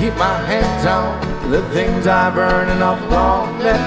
keep my hands on the things I've earned, and I'll won't let